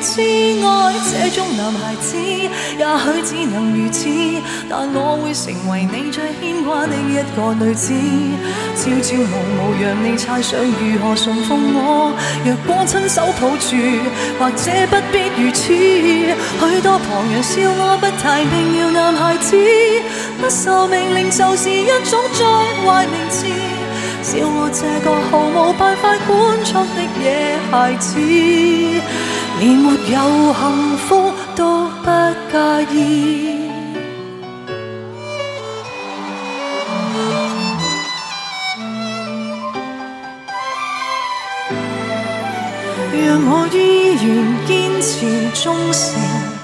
知愛這種男孩子，也許只能如此，但我會成為你最牽掛的一個女子，朝朝暮暮讓你猜想如何重逢我，若果親手抱住，或者不必如此，許多旁人笑我不太平庸男孩子，不受命令就是一種最壞名字，笑我這個毫無辦法管束的野孩子，連沒有幸福都不介意。讓我依然堅持忠誠。